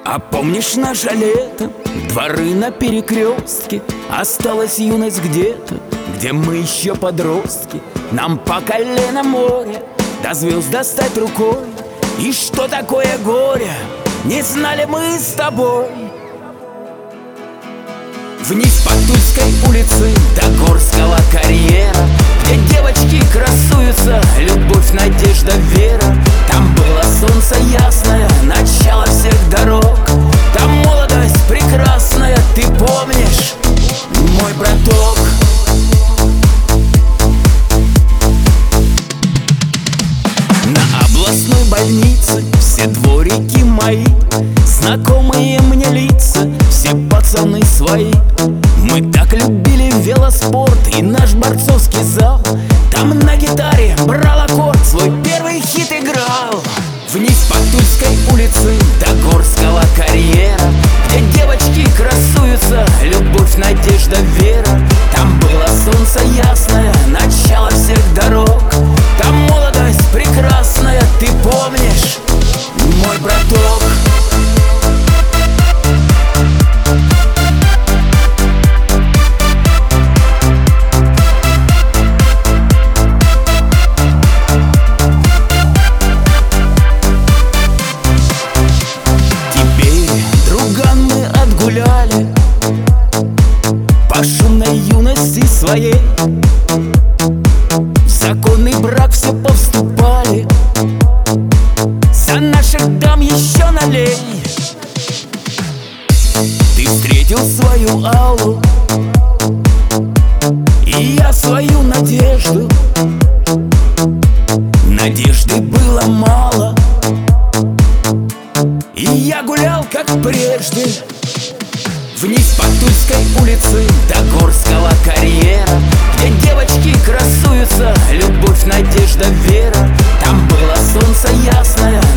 А помнишь наше лето, дворы на перекрестке? Осталась юность где-то, где мы еще подростки. Нам по колено море, до звезд достать рукой. И что такое горе, не знали мы с тобой. Вниз по Тульской улице до Горского карьера, где девочки красуются, любовь, надежда, вера. Там было солнце ясное, начало всех дорог. Там молодость прекрасная, ты помнишь, мой браток? На областной больнице все дворики мои, знакомые мне лица, все пацаны свои. Мы так любили велоспорт и наш борцовский зал. Там на гитаре брал аккорд, свой первый хит играл. Вниз по Тульской улице до Горского карьера, где девочки красуются, любовь, надежда, вера. Там было солнце ясное, начало всех дорог. Там молодость прекрасная, ты помнишь, мой браток? Гуляли по шумной юности своей, в законный брак все повступали. За наших дам еще налей. Ты встретил свою Аллу, и я свою Надежду. Надежды было мало, и я гулял как прежде. Вниз по Тульской улице до Горского карьера, где девочки красуются, любовь, надежда, вера. Там было солнце ясное,